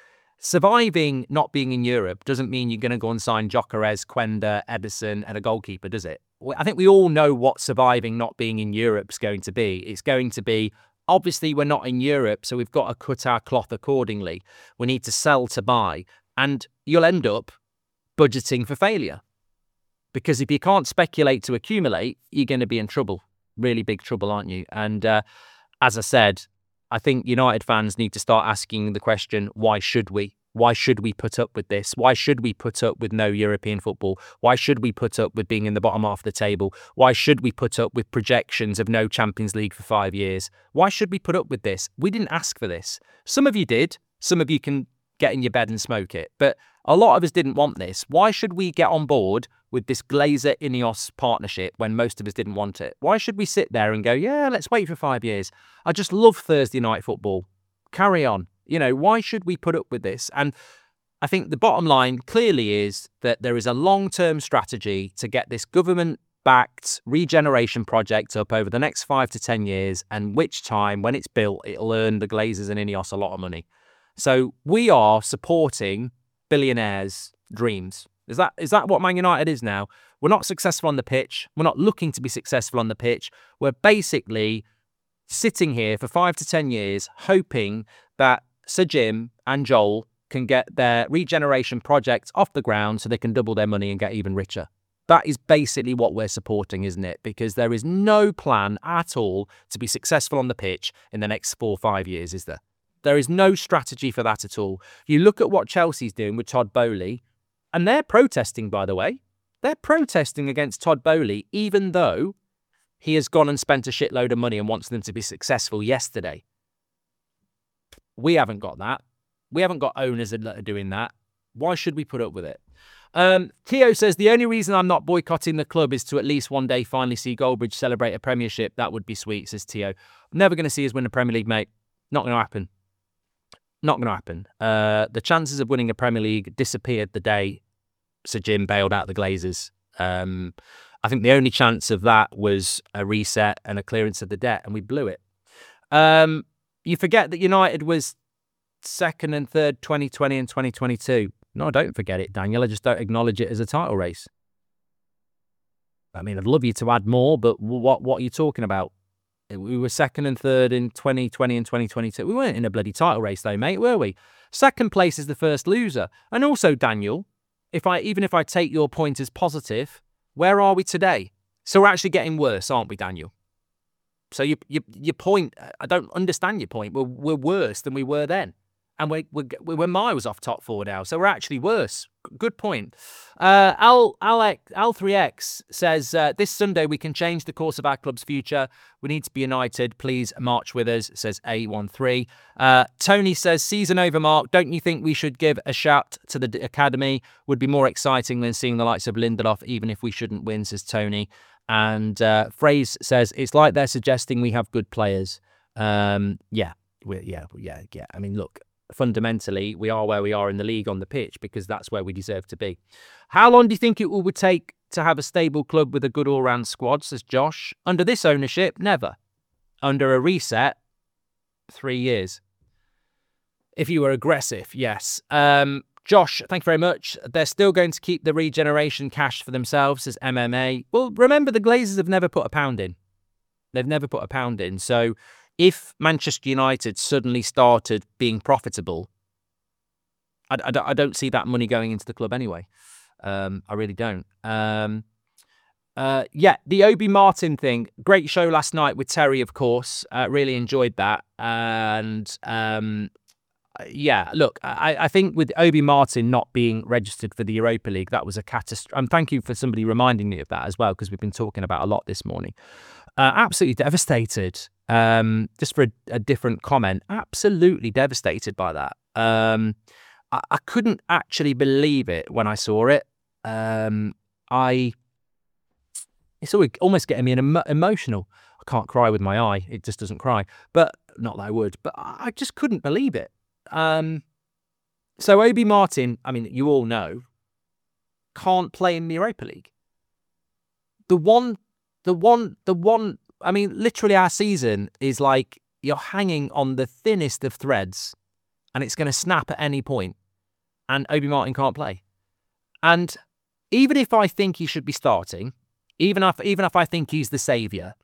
surviving not being in Europe doesn't mean you're going to go and sign Gyökeres, Quenda, Ederson and a goalkeeper, does it? I think we all know what surviving not being in Europe is going to be. It's going to be, obviously, we're not in Europe, so we've got to cut our cloth accordingly. We need to sell to buy. And you'll end up budgeting for failure. Because if you can't speculate to accumulate, you're going to be in trouble. Really big trouble, aren't you? And uh, as I said, I think United fans need to start asking the question, why should we? Why should we put up with this? Why should we put up with no European football? Why should we put up with being in the bottom half of the table? Why should we put up with projections of no Champions League for five years? Why should we put up with this? We didn't ask for this. Some of you did. Some of you can get in your bed and smoke it. But a lot of us didn't want this. Why should we get on board with this Glazer-Ineos partnership when most of us didn't want it? Why should we sit there and go, yeah, let's wait for five years? I just love Thursday night football. Carry on. You know, why should we put up with this? And I think the bottom line clearly is that there is a long-term strategy to get this government-backed regeneration project up over the next five to ten years, and which time, when it's built, it'll earn the Glazers and Ineos a lot of money. So we are supporting billionaires' dreams. Is that is that what Man United is now? We're not successful on the pitch. We're not looking to be successful on the pitch. We're basically sitting here for five to ten years hoping that Sir Jim and Joel can get their regeneration project off the ground so they can double their money and get even richer. That is basically what we're supporting, isn't it? Because there is no plan at all to be successful on the pitch in the next four or five years, is there? There is no strategy for that at all. You look at what Chelsea's doing with Todd Boehly, and they're protesting, by the way. They're protesting against Todd Boehly, even though he has gone and spent a shitload of money and wants them to be successful yesterday. We haven't got that. We haven't got owners that are doing that. Why should we put up with it? Um, Theo says, the only reason I'm not boycotting the club is to at least one day finally see Goldbridge celebrate a premiership. That would be sweet, says Theo. Never going to see us win the Premier League, mate. Not going to happen. Not going to happen. Uh, the chances of winning a Premier League disappeared the day Sir Jim bailed out the Glazers. Um, I think the only chance of that was a reset and a clearance of the debt, and we blew it. Um, you forget that United was second and third twenty twenty and twenty twenty-two. No, I don't forget it, Daniel. I just don't acknowledge it as a title race. I mean, I'd love you to add more, but what what are you talking about? We were second and third in twenty twenty and twenty twenty-two. We weren't in a bloody title race though, mate, were we? Second place is the first loser. And also, Daniel, if I even if I take your point as positive, where are we today? So we're actually getting worse, aren't we, Daniel? So you, you, your point, I don't understand your point. We're, we're worse than we were then. And we're, we're, we're miles off top four now. So we're actually worse. Good point. Uh, Al, Al, Al three X says, uh, this Sunday we can change the course of our club's future. We need to be united. Please march with us, says A one three. Uh, Tony says, season over, Mark. Don't you think we should give a shout to the academy? Would be more exciting than seeing the likes of Lindelof, even if we shouldn't win, says Tony. And uh, Phrase says, it's like they're suggesting we have good players. Um, yeah, we're, yeah, yeah, yeah. I mean, look, fundamentally, we are where we are in the league on the pitch because that's where we deserve to be. How long do you think it would take to have a stable club with a good all-round squad, says Josh? Under this ownership, never. Under a reset, three years. If you were aggressive, yes. Um, Josh, thank you very much. They're still going to keep the regeneration cash for themselves, says M M A. Well, remember, the Glazers have never put a pound in. They've never put a pound in. So if Manchester United suddenly started being profitable, I, I, I don't see that money going into the club anyway. Um, I really don't. Um, uh, yeah, the Obi Martin thing. Great show last night with Terry, of course. Uh, really enjoyed that. And um, yeah, look, I, I think with Obi Martin not being registered for the Europa League, that was a catastrophe. And thank you for somebody reminding me of that as well, because we've been talking about a lot this morning. Uh, absolutely devastated. Um, just for a, a different comment, absolutely devastated by that. Um, I, I couldn't actually believe it when I saw it. Um, I, it's always, almost getting me an emo- emotional. I can't cry with my eye; it just doesn't cry. But not that I would. But I just couldn't believe it. Um, so Obi Martin, I mean, you all know, can't play in the Europa League. The one, the one, the one. I mean, literally our season is like you're hanging on the thinnest of threads and it's going to snap at any point. and Obi Martin can't play. And even if I think he should be starting, even if even if I think he's the saviour,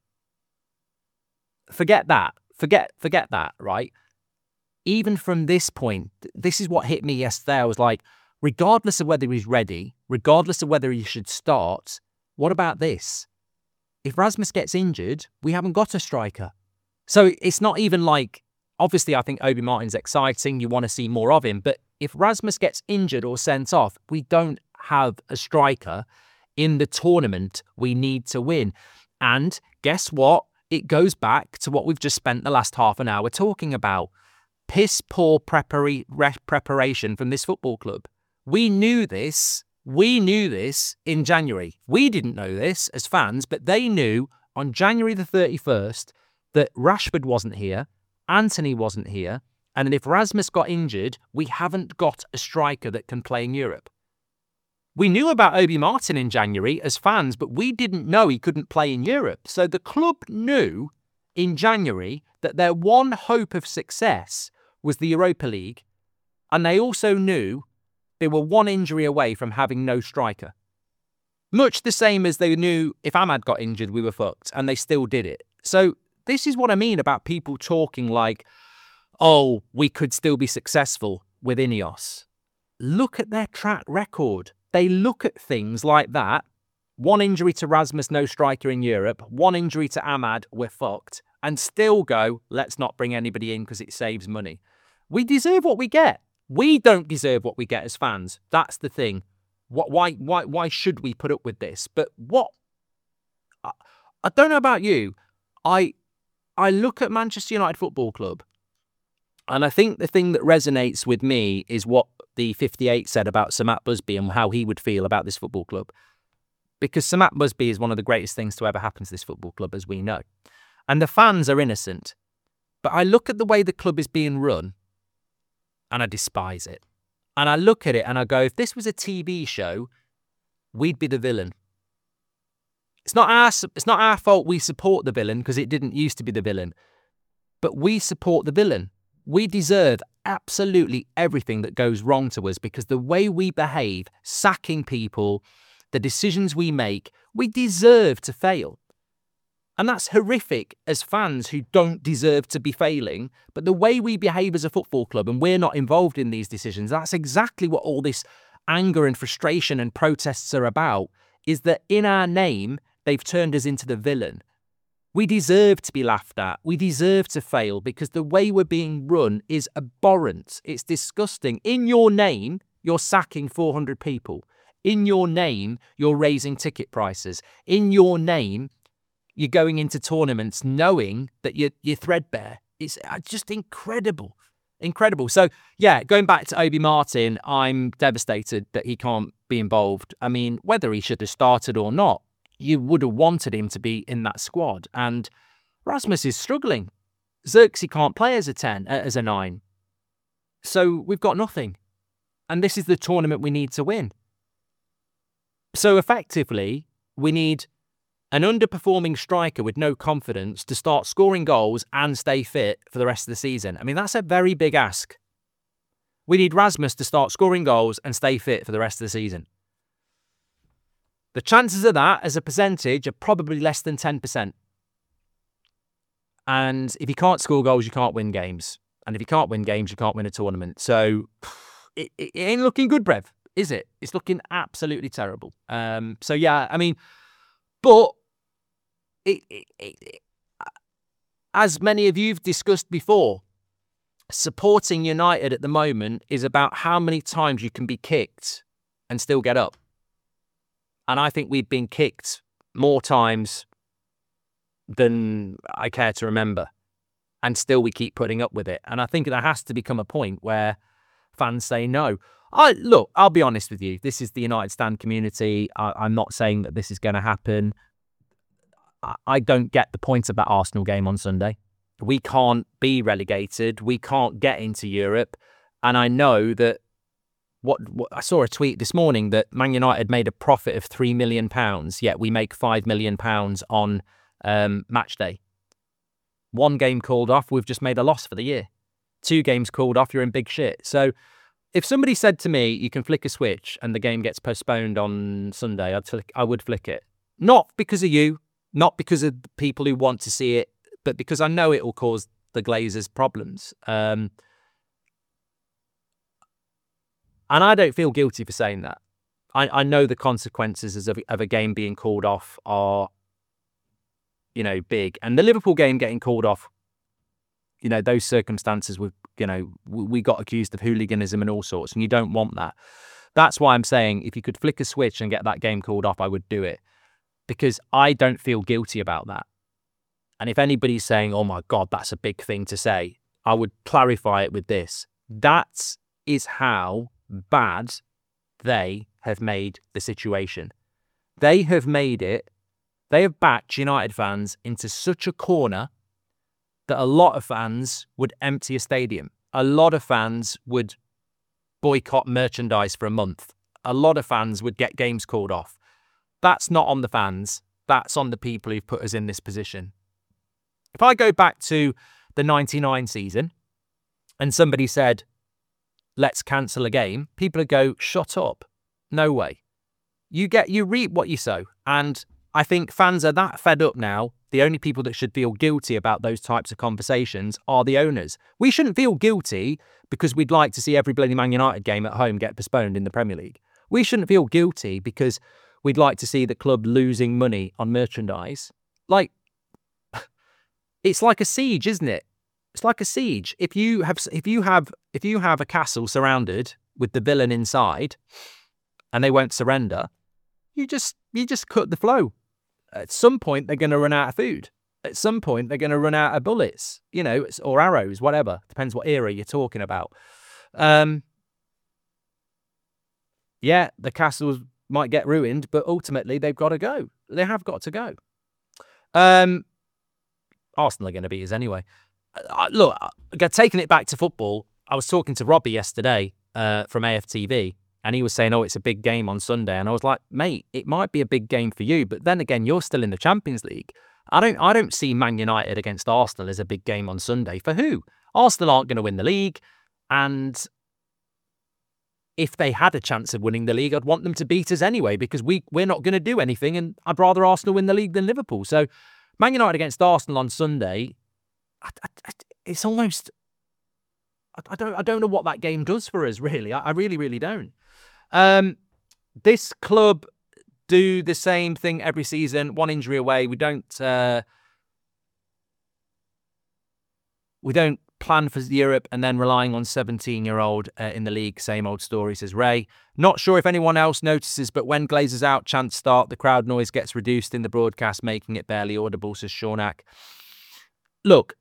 forget that. Forget forget that, right? Even from this point, this is what hit me yesterday. I was like, regardless of whether he's ready, regardless of whether he should start, what about this? If Rasmus gets injured, we haven't got a striker. So it's not even like, obviously I think Obi Martin's exciting, you want to see more of him, but if Rasmus gets injured or sent off, we don't have a striker in the tournament we need to win. And guess what? It goes back to what we've just spent the last half an hour talking about. Piss poor prepara- preparation from this football club. We knew this. We knew this in January. We didn't know this as fans, but they knew on January the thirty-first that Rashford wasn't here, Antony wasn't here, and if Rasmus got injured, we haven't got a striker that can play in Europe. We knew about Obi Martin in January as fans, but we didn't know he couldn't play in Europe. So the club knew in January that their one hope of success was the Europa League, and they also knew they were one injury away from having no striker. Much the same as they knew if Ahmad got injured, we were fucked, and they still did it. So this is what I mean about people talking like, oh, we could still be successful with Ineos. Look at their track record. They look at things like that. One injury to Rasmus, no striker in Europe. One injury to Ahmad, we're fucked. And still go, let's not bring anybody in because it saves money. We deserve what we get. We don't deserve what we get as fans. That's the thing. What? Why? Why? Why should we put up with this? But what? I, I don't know about you. I I look at Manchester United Football Club, and I think the thing that resonates with me is what the fifty-eight said about Sir Matt Busby and how he would feel about this football club. Because Sir Matt Busby is one of the greatest things to ever happen to this football club, as we know. And the fans are innocent. But I look at the way the club is being run, and I despise it. And I look at it and I go, if this was a T V show, we'd be the villain. It's not our, it's not our fault we support the villain because it didn't used to be the villain. But we support the villain. We deserve absolutely everything that goes wrong to us because the way we behave, sacking people, the decisions we make, we deserve to fail. And that's horrific as fans who don't deserve to be failing. But the way we behave as a football club and we're not involved in these decisions, that's exactly what all this anger and frustration and protests are about, is that in our name, they've turned us into the villain. We deserve to be laughed at. We deserve to fail because the way we're being run is abhorrent. It's disgusting. In your name, you're sacking four hundred people. In your name, you're raising ticket prices. In your name, you're going into tournaments knowing that you're, you're threadbare. It's just incredible. Incredible. So, yeah, going back to Obi Martin, I'm devastated that he can't be involved. I mean, whether he should have started or not, you would have wanted him to be in that squad. And Rasmus is struggling. Xerxes can't play as a ten, as a nine. So we've got nothing. And this is the tournament we need to win. So effectively, we need an underperforming striker with no confidence to start scoring goals and stay fit for the rest of the season. I mean, that's a very big ask. We need Rasmus to start scoring goals and stay fit for the rest of the season. The chances of that as a percentage are probably less than ten percent. And if you can't score goals, you can't win games. And if you can't win games, you can't win a tournament. So it, it ain't looking good, Brev, is it? It's looking absolutely terrible. Um, so, yeah, I mean, but it, it, it, it, as many of you've discussed before, supporting United at the moment is about how many times you can be kicked and still get up. And I think we've been kicked more times than I care to remember. And still we keep putting up with it. And I think there has to become a point where fans say no. I Look, I'll be honest with you. This is the United Stand community. I, I'm not saying that this is going to happen. I, I don't get the point of that Arsenal game on Sunday. We can't be relegated. We can't get into Europe. And I know that What, what I saw a tweet this morning that Man United made a profit of three million pounds, yet we make five million pounds on um, match day. One game called off, we've just made a loss for the year. Two games called off, you're in big shit. So if somebody said to me, you can flick a switch and the game gets postponed on Sunday, I'd flick, I would flick it. Not because of you, not because of the people who want to see it, but because I know it will cause the Glazers problems. Um, and I don't feel guilty for saying that. I, I know the consequences of, of a game being called off are, you know, big. And the Liverpool game getting called off, you know, those circumstances with, you know, we got accused of hooliganism and all sorts, and you don't want that. That's why I'm saying if you could flick a switch and get that game called off, I would do it, because I don't feel guilty about that. And if anybody's saying, oh my God, that's a big thing to say, I would clarify it with this. That is how bad they have made the situation. They have made it, they have backed United fans into such a corner that a lot of fans would empty a stadium. A lot of fans would boycott merchandise for a month. A lot of fans would get games called off. That's not on the fans. That's on the people who've put us in this position. If I go back to the ninety-nine season and somebody said, let's cancel a game, people would go, shut up. No way. You get, you reap what you sow. And I think fans are that fed up now. The only people that should feel guilty about those types of conversations are the owners. We shouldn't feel guilty because we'd like to see every bloody Man United game at home get postponed in the Premier League. We shouldn't feel guilty because we'd like to see the club losing money on merchandise. Like, it's like a siege, isn't it? It's like a siege. If you have, if you have, if you have a castle surrounded with the villain inside, and they won't surrender, you just, you just cut the flow. At some point, they're going to run out of food. At some point, they're going to run out of bullets, you know, or arrows, whatever. Depends what era you're talking about. Um, yeah, the castles might get ruined, but ultimately they've got to go. They have got to go. Um, Arsenal are going to beat us anyway. Uh, look, taking it back to football, I was talking to Robbie yesterday uh, from A F T V, and he was saying, oh, it's a big game on Sunday. And I was like, mate, it might be a big game for you, but then again, you're still in the Champions League. I don't I don't see Man United against Arsenal as a big game on Sunday. For who? Arsenal aren't going to win the league. And if they had a chance of winning the league, I'd want them to beat us anyway, because we, we're not going to do anything. And I'd rather Arsenal win the league than Liverpool. So Man United against Arsenal on Sunday, I, I, it's almost... I don't I don't know what that game does for us, really. I, I really, really don't. Um, this club do the same thing every season, one injury away. We don't uh, we don't plan for Europe and then relying on seventeen-year-old uh, in the league. Same old story, says Ray. Not sure if anyone else notices, but when Glazers out, chants start, the crowd noise gets reduced in the broadcast, making it barely audible, says Shaunak. Look,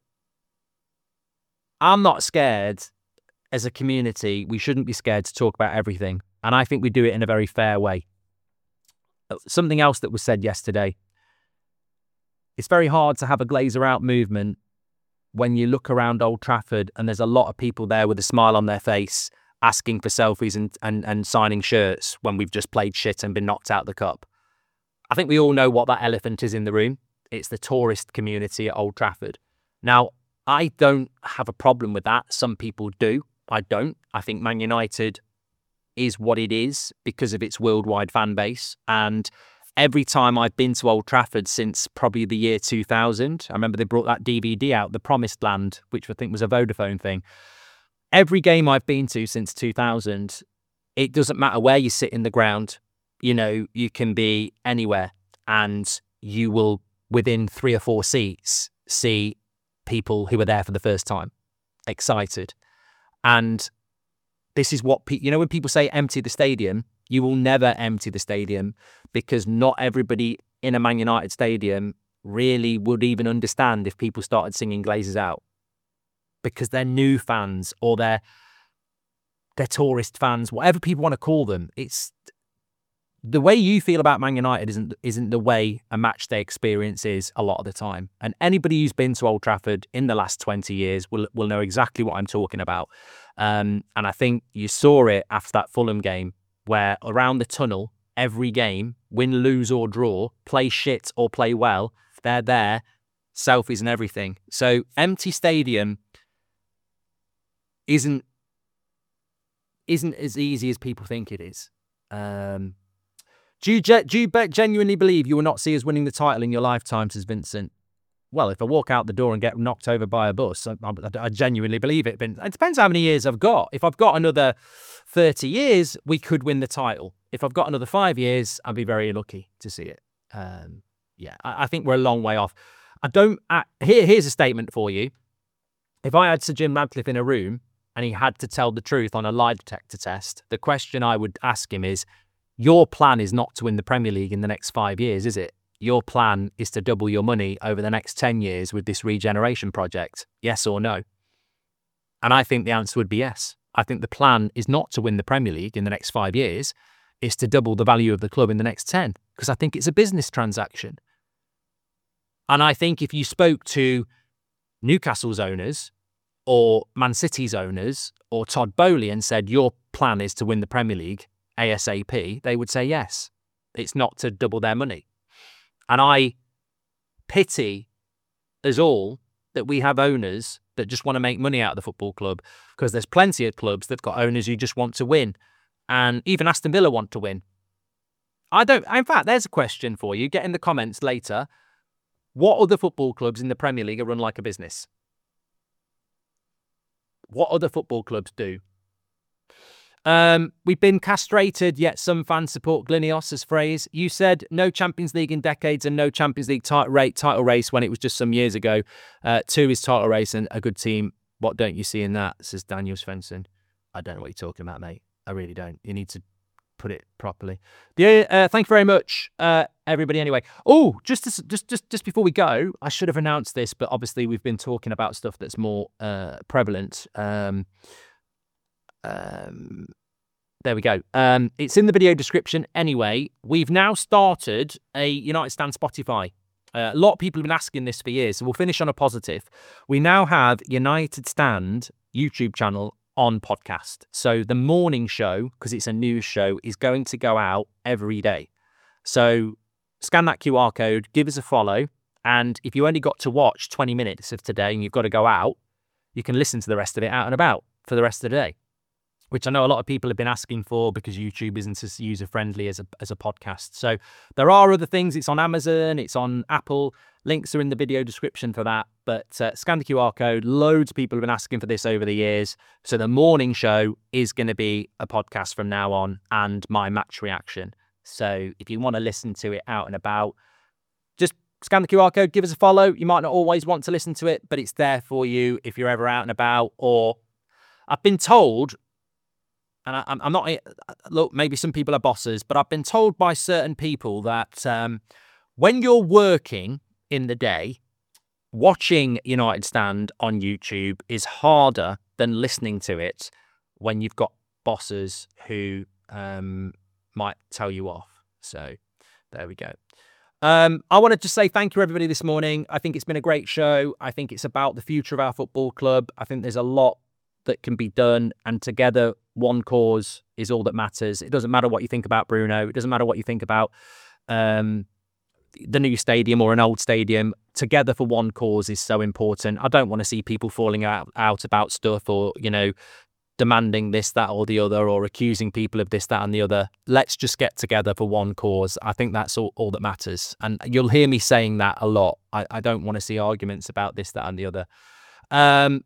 I'm not scared. As a community, we shouldn't be scared to talk about everything. And I think we do it in a very fair way. Something else that was said yesterday. It's very hard to have a Glazer out movement when you look around Old Trafford and there's a lot of people there with a smile on their face asking for selfies and, and, and signing shirts when we've just played shit and been knocked out of the cup. I think we all know what that elephant is in the room. It's the tourist community at Old Trafford. Now, I don't have a problem with that. Some people do. I don't. I think Man United is what it is because of its worldwide fan base. And every time I've been to Old Trafford since probably the year two thousand, I remember they brought that D V D out, The Promised Land, which I think was a Vodafone thing. Every game I've been to since two thousand, it doesn't matter where you sit in the ground. You know, you can be anywhere and you will, within three or four seats, see people who are there for the first time, excited. And this is what, pe- you know, when people say empty the stadium, you will never empty the stadium because not everybody in a Man United stadium really would even understand if people started singing Glazers out, because they're new fans or they're, they're tourist fans, whatever people want to call them. It's the way you feel about Man United isn't isn't the way a match day experience is a lot of the time. And anybody who's been to Old Trafford in the last twenty years will will know exactly what I'm talking about. Um, and I think you saw it after that Fulham game, where around the tunnel, every game, win, lose or draw, play shit or play well, they're there, selfies and everything. So empty stadium isn't isn't as easy as people think it is. Um, do you, ge- do you be- genuinely believe you will not see us winning the title in your lifetime, says Vincent? Well, if I walk out the door and get knocked over by a bus, I, I, I genuinely believe it. It depends how many years I've got. If I've got another thirty years, we could win the title. If I've got another five years, I'd be very lucky to see it. Um, yeah, I, I think we're a long way off. I don't. Uh, here, here's a statement for you. If I had Sir Jim Radcliffe in a room and he had to tell the truth on a lie detector test, the question I would ask him is, your plan is not to win the Premier League in the next five years, is it? Your plan is to double your money over the next ten years with this regeneration project. Yes or no? And I think the answer would be yes. I think the plan is not to win the Premier League in the next five years. It's to double the value of the club in the next ten, because I think it's a business transaction. And I think if you spoke to Newcastle's owners or Man City's owners or Todd Boehly and said, your plan is to win the Premier League ASAP, they would say yes. It's not to double their money. And I pity us all that we have owners that just want to make money out of the football club, because there's plenty of clubs that've got owners who just want to win. And even Aston Villa want to win. I don't, in fact, there's a question for you. Get in the comments later. What other football clubs in the Premier League are run like a business? What other football clubs do? Um, we've been castrated, yet some fans support Glinios' phrase. You said no Champions League in decades and no Champions League title rate title race when it was just some years ago. Uh, two is title race and a good team. What don't you see in that? Says Daniel Svensson. I don't know what you're talking about, mate. I really don't. You need to put it properly. The, uh, thank you very much, uh, everybody. Anyway, oh, just to, just just just before we go, I should have announced this, but obviously we've been talking about stuff that's more uh, prevalent. Um, um, there we go. Um, it's in the video description. Anyway, we've now started a United Stand Spotify. Uh, a lot of people have been asking this for years, so we'll finish on a positive. We now have United Stand YouTube channel on podcast. So the morning show, because it's a news show, is going to go out every day. So scan that Q R code, give us a follow, and if you only got to watch twenty minutes of today and you've got to go out, you can listen to the rest of it out and about for the rest of the day, which I know a lot of people have been asking for because YouTube isn't as user-friendly as a as a podcast. So there are other things. It's on Amazon, it's on Apple. Links are in the video description for that. But uh, scan the Q R code. Loads of people have been asking for this over the years. So the morning show is going to be a podcast from now on, and my match reaction. So if you want to listen to it out and about, just scan the Q R code, give us a follow. You might not always want to listen to it, but it's there for you if you're ever out and about. Or I've been told, and I, I'm not, look, maybe some people are bosses, but I've been told by certain people that um, when you're working in the day, watching United Stand on YouTube is harder than listening to it when you've got bosses who um, might tell you off. So there we go. Um, I wanted to say thank you, everybody, this morning. I think it's been a great show. I think it's about the future of our football club. I think there's a lot that can be done, and together, one cause is all that matters. It doesn't matter what you think about Bruno. It doesn't matter what you think about um, the new stadium or an old stadium. Together for one cause is so important. I don't want to see people falling out, out about stuff, or, you know, demanding this, that, or the other, or accusing people of this, that, and the other. Let's just get together for one cause. I think that's all, all that matters. And you'll hear me saying that a lot. I, I don't want to see arguments about this, that, and the other. Um,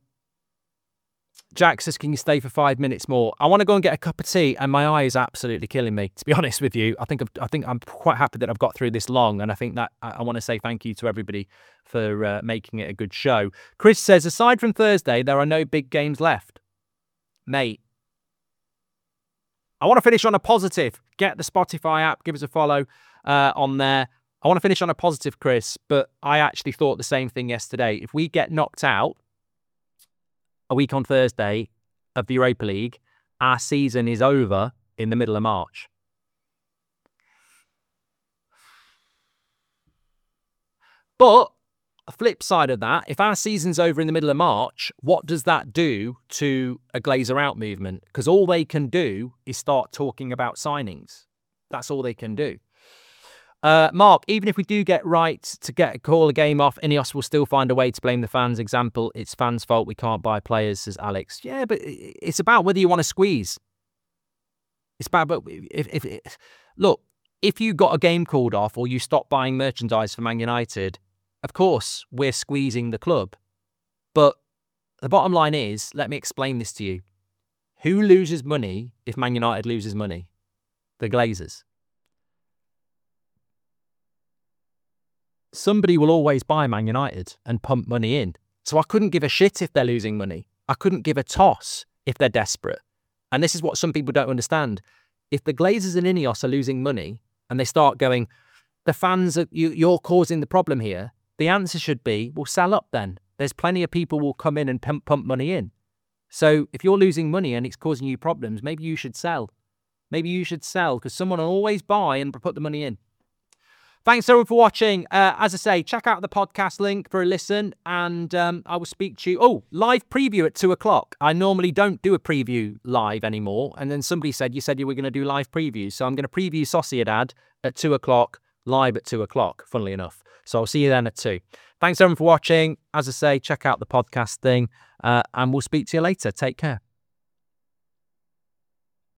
Jack says, can you stay for five minutes more? I want to go and get a cup of tea, and my eye is absolutely killing me, to be honest with you. I think I've, I think I'm quite happy that I've got through this long, and I think that I, I want to say thank you to everybody for uh, making it a good show. Chris says, aside from Thursday, there are no big games left. Mate, I want to finish on a positive. Get the Spotify app, give us a follow uh, on there. I want to finish on a positive, Chris, but I actually thought the same thing yesterday. If we get knocked out a week on Thursday of the Europa League, our season is over in the middle of March. But a flip side of that, if our season's over in the middle of March, what does that do to a Glazer out movement? Because all they can do is start talking about signings. That's all they can do. Uh, Mark, even if we do get right to get a call a game off, Ineos will still find a way to blame the fans. Example, it's fans' fault we can't buy players, says Alex. Yeah, but it's about whether you want to squeeze. It's bad. But if, if, if look, if you got a game called off or you stop buying merchandise for Man United, of course, we're squeezing the club. But the bottom line is, let me explain this to you. Who loses money if Man United loses money? The Glazers. Somebody will always buy Man United and pump money in. So I couldn't give a shit if they're losing money. I couldn't give a toss if they're desperate. And this is what some people don't understand. If the Glazers and Ineos are losing money and they start going, the fans, are, you, you're causing the problem here, the answer should be, well, sell up then. There's plenty of people will come in and pump, pump money in. So if you're losing money and it's causing you problems, maybe you should sell. Maybe you should sell because someone will always buy and put the money in. Thanks everyone for watching. Uh, as I say, check out the podcast link for a listen and um, I will speak to you. Oh, live preview at two o'clock. I normally don't do a preview live anymore. And then somebody said, you said you were going to do live previews. So I'm going to preview Sociedad at two o'clock, live at two o'clock, funnily enough. So I'll see you then at two. Thanks everyone for watching. As I say, check out the podcast thing uh, and we'll speak to you later. Take care.